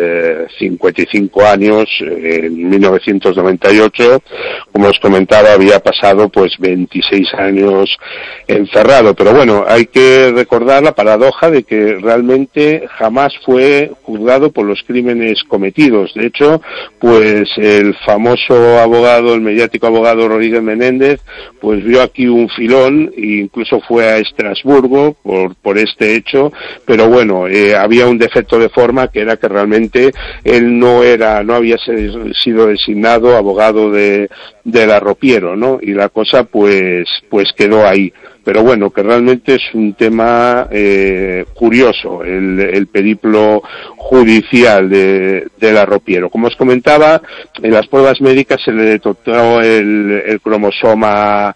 55 años en 1998. Como os comentaba, había pasado pues 26 años encerrado, pero bueno, hay que recordar la paradoja de que realmente jamás fue juzgado por los crímenes cometidos. De hecho, pues el famoso abogado, el mediático abogado Rodríguez Menéndez, pues vio aquí un filón e incluso fue a Estrasburgo por este hecho, pero bueno, había un defecto de forma, que era que realmente él no había sido designado abogado del arropiero, ¿no? Y la cosa pues quedó ahí. Pero bueno, que realmente es un tema curioso, el periplo judicial del arropiero. Como os comentaba, en las pruebas médicas se le detectó el cromosoma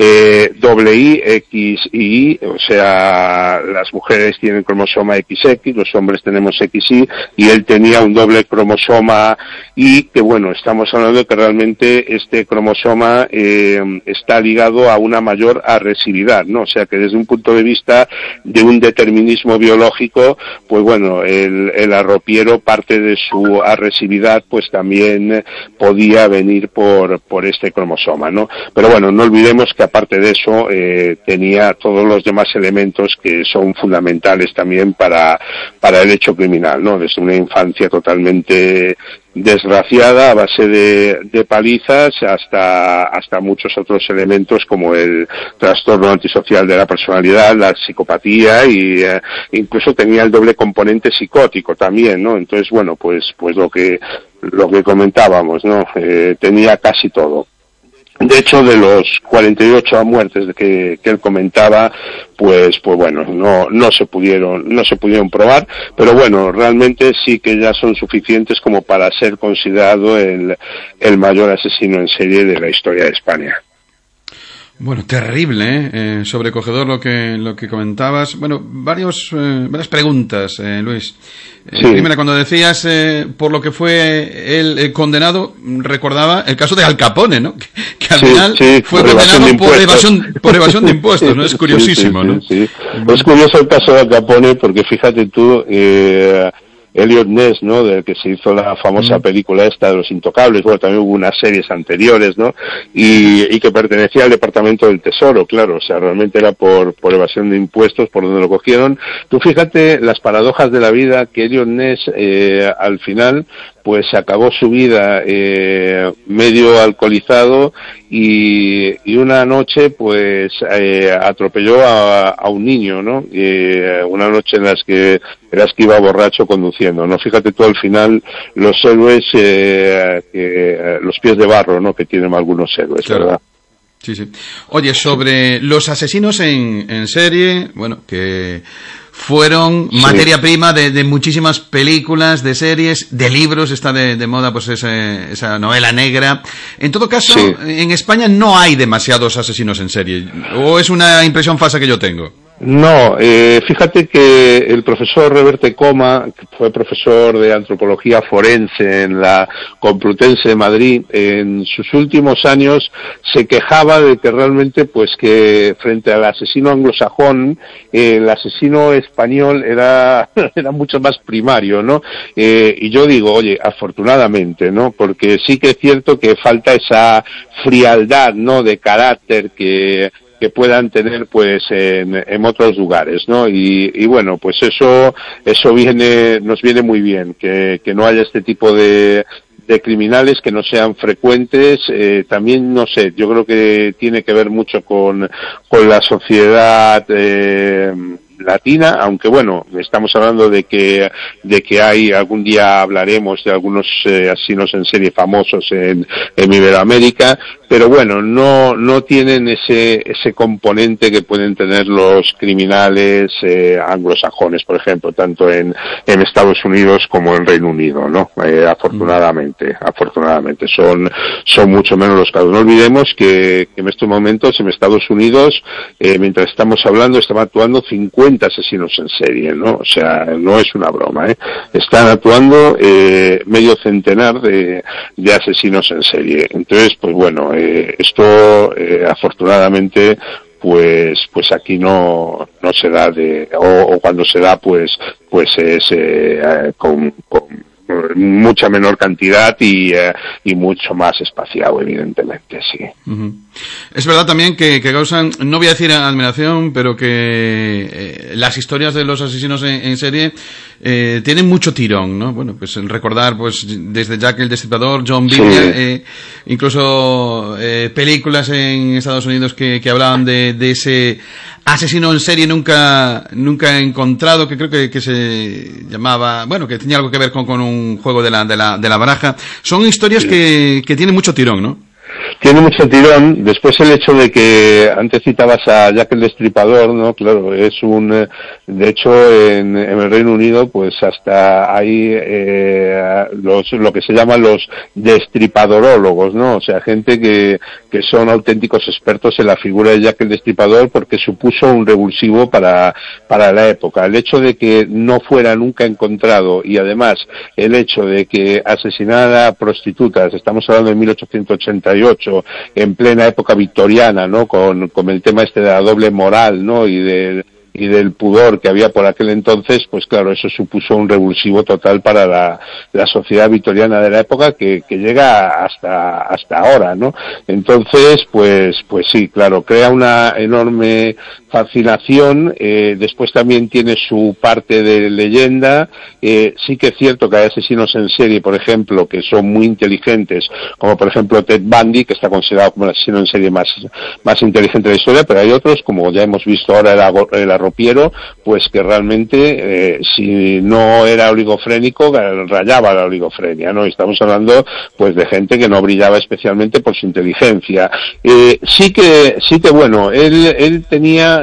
XY, X y Y, o sea, las mujeres tienen cromosoma XX, los hombres tenemos XY, y él tenía un doble cromosoma Y, que bueno, estamos hablando de que realmente este cromosoma está ligado a una mayor agresividad, ¿no? O sea que desde un punto de vista de un determinismo biológico, pues bueno, el arropiero, parte de su agresividad pues también podía venir por este cromosoma, ¿no? Pero bueno, no olvidemos que aparte de eso tenía todos los demás elementos que son fundamentales también para el hecho criminal, ¿no? Desde una infancia totalmente desgraciada a base de palizas hasta muchos otros elementos como el trastorno antisocial de la personalidad, la psicopatía y incluso tenía el doble componente psicótico también, ¿no? Entonces, bueno, pues lo que comentábamos, ¿no? Tenía casi todo. De hecho, de los 48 muertes que él comentaba, pues bueno, no se pudieron probar, pero bueno, realmente sí que ya son suficientes como para ser considerado el mayor asesino en serie de la historia de España. Bueno, terrible, sobrecogedor lo que comentabas. Bueno, varias preguntas, Luis. Sí. Primera, cuando decías por lo que fue el condenado, recordaba el caso de Al Capone, ¿no? Que al final fue condenado por evasión de impuestos, ¿no? Es curiosísimo, ¿no? Sí. Es curioso el caso de Al Capone porque fíjate tú, Elliot Ness, ¿no? Del que se hizo la famosa película esta de Los Intocables, bueno, también hubo unas series anteriores, ¿no? Y que pertenecía al Departamento del Tesoro, claro, o sea, realmente era por evasión de impuestos, por donde lo cogieron. Tú fíjate las paradojas de la vida, que Elliot Ness, al final, pues acabó su vida medio alcoholizado y una noche pues atropelló a un niño, ¿no? Una noche en las que iba borracho conduciendo, ¿no? Fíjate tú al final los héroes, los pies de barro, ¿no? Que tienen algunos héroes, claro. ¿Verdad? Sí. Oye, sobre los asesinos en serie, bueno, que fueron materia prima de muchísimas películas, de series, de libros, está de moda pues esa novela negra. En todo caso, en España no hay demasiados asesinos en serie, ¿o es una impresión falsa que yo tengo? No, fíjate que el profesor Reverte Coma, que fue profesor de antropología forense en la Complutense de Madrid, en sus últimos años se quejaba de que realmente, pues que frente al asesino anglosajón, el asesino español era mucho más primario, ¿no? Y yo digo, oye, afortunadamente, ¿no? Porque sí que es cierto que falta esa frialdad, ¿no? De carácter que puedan tener pues en otros lugares, ¿no? Y bueno, pues eso nos viene muy bien, que no haya este tipo de criminales, que no sean frecuentes. También, no sé, yo creo que tiene que ver mucho con la sociedad latina, aunque bueno, estamos hablando de que algún día hablaremos de algunos asesinos en serie famosos en Iberoamérica, pero bueno, no tienen ese componente que pueden tener los criminales anglosajones, por ejemplo, tanto en Estados Unidos como en Reino Unido, ¿no? Afortunadamente son mucho menos los casos. No olvidemos que en estos momentos en Estados Unidos, mientras estamos hablando, están actuando 50 asesinos en serie, ¿no? O sea, no es una broma, ¿eh? Están actuando medio centenar de asesinos en serie. Entonces, pues bueno, esto afortunadamente pues aquí no se da o cuando se da pues es con mucha menor cantidad y mucho más espaciado, evidentemente, sí. Uh-huh. Es verdad también que causan, no voy a decir admiración, pero que las historias de los asesinos en serie tienen mucho tirón, ¿no? Bueno, pues recordar pues desde Jack el Destripador, John Biblia, sí. Incluso películas en Estados Unidos que hablaban de ese asesino en serie nunca encontrado, que creo que se llamaba, bueno, que tenía algo que ver con un juego de la baraja. Son historias que tienen mucho tirón, ¿no? Tiene mucho tirón. Después el hecho de que antes citabas a Jack el Destripador, ¿no? Claro, es de hecho en el Reino Unido pues hasta hay lo que se llaman los destripadorólogos, ¿no? O sea, gente que son auténticos expertos en la figura de Jack el Destripador, porque supuso un revulsivo para la época. El hecho de que no fuera nunca encontrado, y además el hecho de que asesinara a prostitutas, estamos hablando de 1888, en plena época victoriana, ¿no? Con el tema de la doble moral, ¿no? Y del pudor que había por aquel entonces, pues claro, eso supuso un revulsivo total para la sociedad victoriana de la época que llega hasta ahora, ¿no? Entonces, pues sí, claro, crea una enorme fascinación. Después también tiene su parte de leyenda. Sí que es cierto que hay asesinos en serie, por ejemplo, que son muy inteligentes, como por ejemplo Ted Bundy, que está considerado como el asesino en serie más inteligente de la historia, pero hay otros, como ya hemos visto ahora el arropiero, pues que realmente si no era oligofrénico rayaba la oligofrenia, ¿no? Estamos hablando pues de gente que no brillaba especialmente por su inteligencia. Sí que bueno, él tenía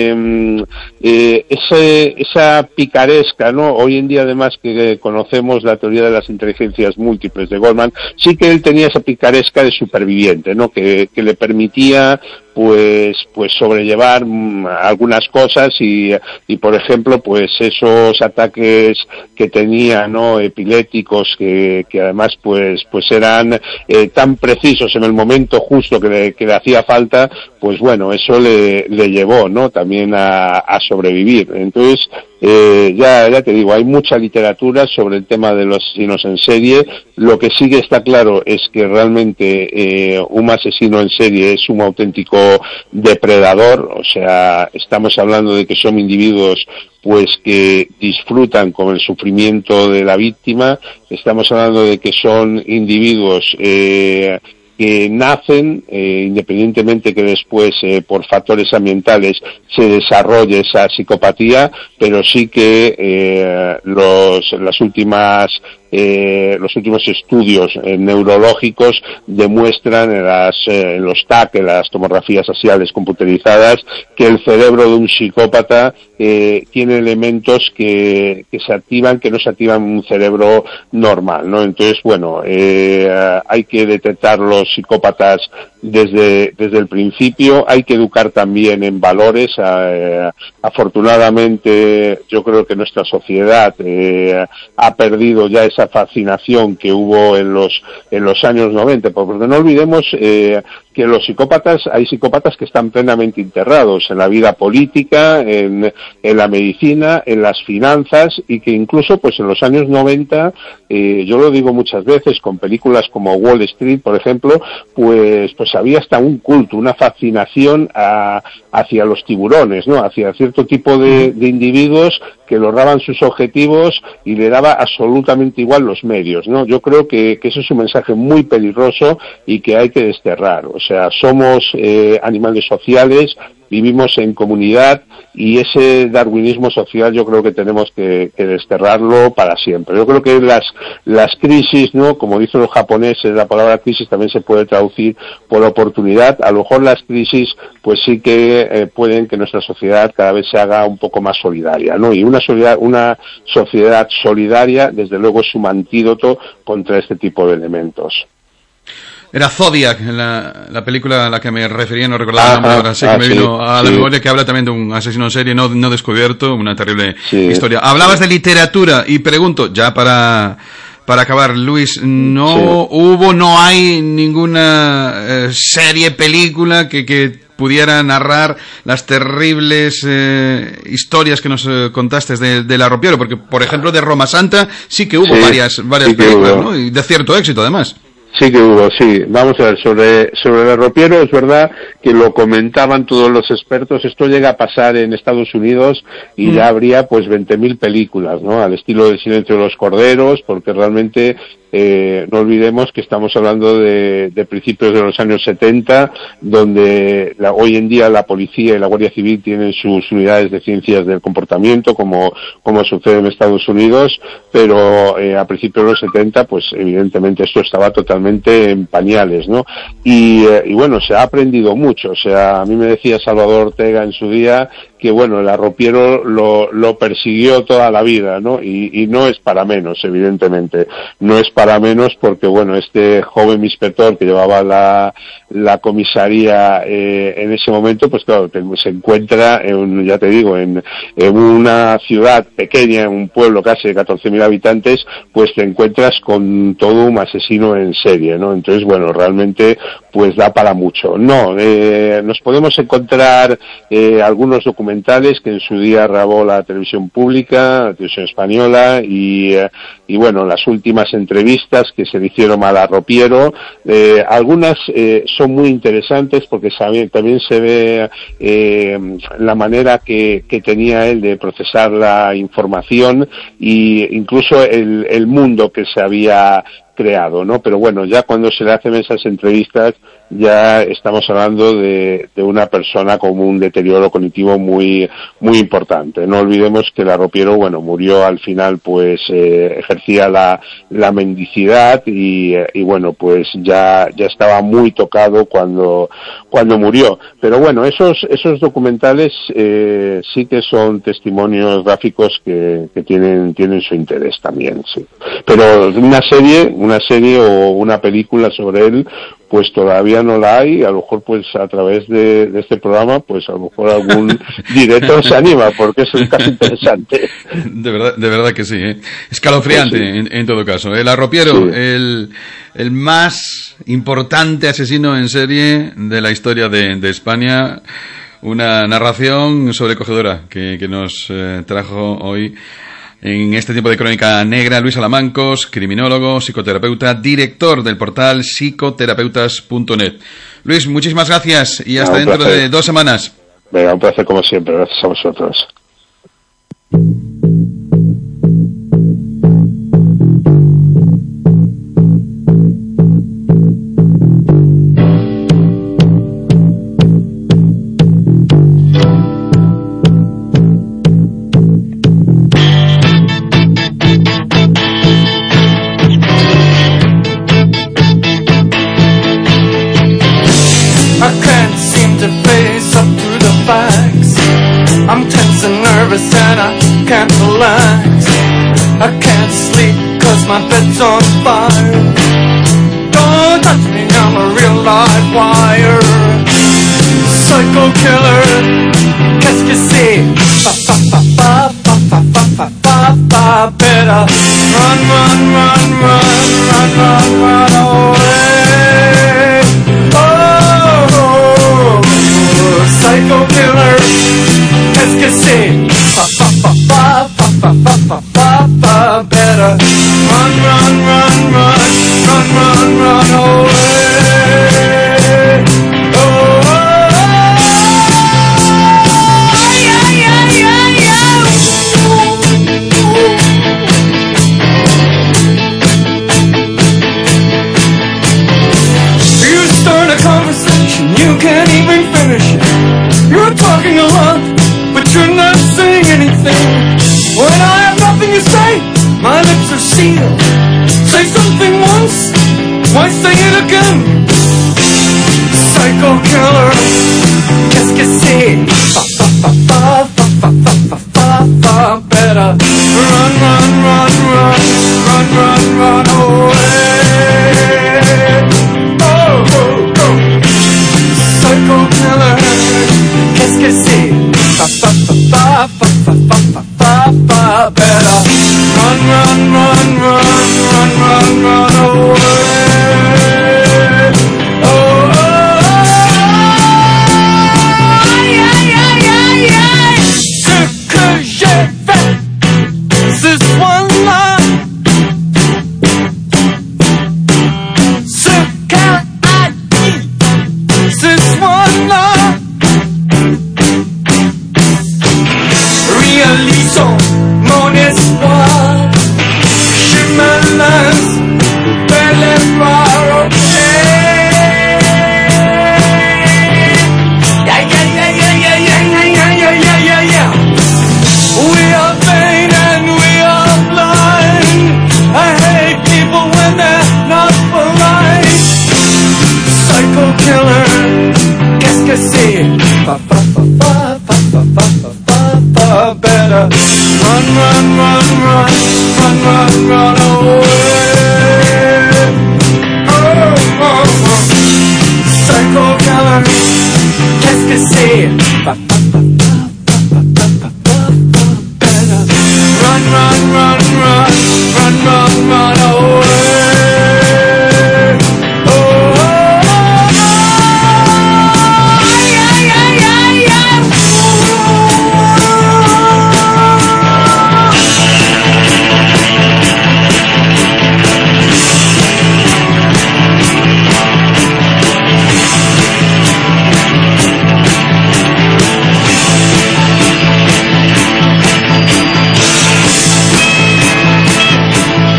esa picaresca, ¿no? Hoy en día, además, que conocemos la teoría de las inteligencias múltiples de Goldman, sí que él tenía esa picaresca de superviviente, ¿no? Que le permitía pues sobrellevar algunas cosas y por ejemplo pues esos ataques que tenía, ¿no? Epilépticos que además pues eran tan precisos en el momento justo que le hacía falta, pues bueno, eso le llevó, ¿no? También a sobrevivir. Entonces ya te digo, hay mucha literatura sobre el tema de los asesinos en serie. Lo que sí que está claro es que realmente un asesino en serie es un auténtico depredador. O sea, estamos hablando de que son individuos pues que disfrutan con el sufrimiento de la víctima. Estamos hablando de que son individuos que nacen, independientemente que después por factores ambientales se desarrolle esa psicopatía, pero sí que los últimos estudios neurológicos demuestran en los TAC, en las tomografías axiales computerizadas, que el cerebro de un psicópata tiene elementos que se activan, que no se activan en un cerebro normal, ¿no? Entonces, bueno, hay que detectar los psicópatas desde el principio. Hay que educar también en valores. Afortunadamente, yo creo que nuestra sociedad ha perdido ya esa fascinación que hubo en los años 90, porque no olvidemos que hay psicópatas que están plenamente enterrados en la vida política, en la medicina, en las finanzas, y que incluso pues en los años 90, yo lo digo muchas veces, con películas como Wall Street, por ejemplo, pues había hasta un culto, una fascinación hacia los tiburones, ¿no? Hacia cierto tipo de individuos que lograban sus objetivos y le daba absolutamente igual los medios, ¿no? Yo creo que eso es un mensaje muy peligroso y que hay que desterrar. O sea, somos animales sociales, vivimos en comunidad, y ese darwinismo social yo creo que tenemos que desterrarlo para siempre. Yo creo que las crisis, ¿no? Como dicen los japoneses, la palabra crisis también se puede traducir por oportunidad. A lo mejor las crisis pues sí que pueden que nuestra sociedad cada vez se haga un poco más solidaria, ¿no? Y una sociedad solidaria, desde luego, es un antídoto contra este tipo de elementos. Era Zodiac, la película a la que me refería, no recordaba el nombre, ahora sí que me vino a la memoria, que habla también de un asesino en serie no descubierto, una terrible historia. Hablabas de literatura, y pregunto, ya para acabar, Luis, no hay ninguna serie, película que pudiera narrar las terribles historias que nos contaste del arropiero, porque, por ejemplo, de Roma Santa sí que hubo varias películas, ¿no? Y de cierto éxito, además. Sí que hubo, sí. Vamos a ver, sobre el arropiero, es verdad que lo comentaban todos los expertos. Esto llega a pasar en Estados Unidos y ya habría pues 20.000 películas, ¿no? Al estilo del Silencio de los Corderos, porque realmente no olvidemos que estamos hablando de principios de los años 70, donde hoy en día la policía y la Guardia Civil tienen sus unidades de ciencias del comportamiento, como sucede en Estados Unidos, pero a principios de los 70, pues evidentemente esto estaba totalmente en pañales, ¿no? Y bueno, se ha aprendido mucho. O sea, a mí me decía Salvador Ortega en su día que, bueno, el arropiero lo persiguió toda la vida, ¿no? Y no es para menos, evidentemente. No es para menos porque, bueno, este joven inspector que llevaba la comisaría en ese momento, pues claro, se encuentra ya te digo, en una ciudad pequeña, en un pueblo casi de 14.000 habitantes, pues te encuentras con todo un asesino en serie, ¿no? Entonces, bueno, realmente pues da para mucho. No, nos podemos encontrar algunos documentales que en su día grabó la televisión pública, la televisión española, y bueno, las últimas entrevistas que se le hicieron al arropiero, algunas son muy interesantes porque también se ve la manera que tenía él de procesar la información e incluso el mundo que se había creado, ¿no? Pero bueno, ya cuando se le hacen esas entrevistas ya estamos hablando de una persona con un deterioro cognitivo muy muy importante. No olvidemos que el arropiero, bueno, murió al final, pues ejercía la mendicidad y bueno, pues ya estaba muy tocado cuando murió. Pero bueno, esos documentales sí que son testimonios gráficos que tienen su interés también, sí. Pero una serie o una película sobre él, pues todavía no la hay. A lo mejor pues a través de este programa, pues a lo mejor algún director se anima, porque es un caso interesante. De verdad que sí, ¿eh? Escalofriante, pues sí. En todo caso. El arropiero, sí. el más importante asesino en serie de la historia de España. Una narración sobrecogedora que nos trajo hoy en este tiempo de Crónica Negra Luis Alamancos, criminólogo, psicoterapeuta, director del portal psicoterapeutas.net. Luis, muchísimas gracias y hasta dentro de 2 semanas. Venga, un placer como siempre. Gracias a vosotros. My bed's on fire. Don't touch me, I'm a real live wire. Psycho killer, qu'est-ce que c'est? Fa fa fa fa fa fa fa fa fa fa. Better run, run, run, run, run, run, run away. Oh, psycho killer, qu'est-ce que c'est? Fa fa fa fa fa fa fa fa fa fa. Better run, run, run, run, run, run, run away. Oh, yeah, yeah, yeah, yeah. You start a conversation, you can't even finish it. You're talking a lot, but you're not saying anything. When I have nothing to say, my lips are sealed. Say something once, why say it again? Psycho killer, qu'est-ce que c'est? Fa fa fa fa fa fa fa fa fa. Better run, run, run, run, run, run, run away. Oh, oh, oh. Psycho killer, qu'est-ce que c'est? Fa fa fa fa fa fa fa fa fa. Better run, run, run, run, run, run, run away. Oh, oh, oh. Better run, run, run, run, run, run, run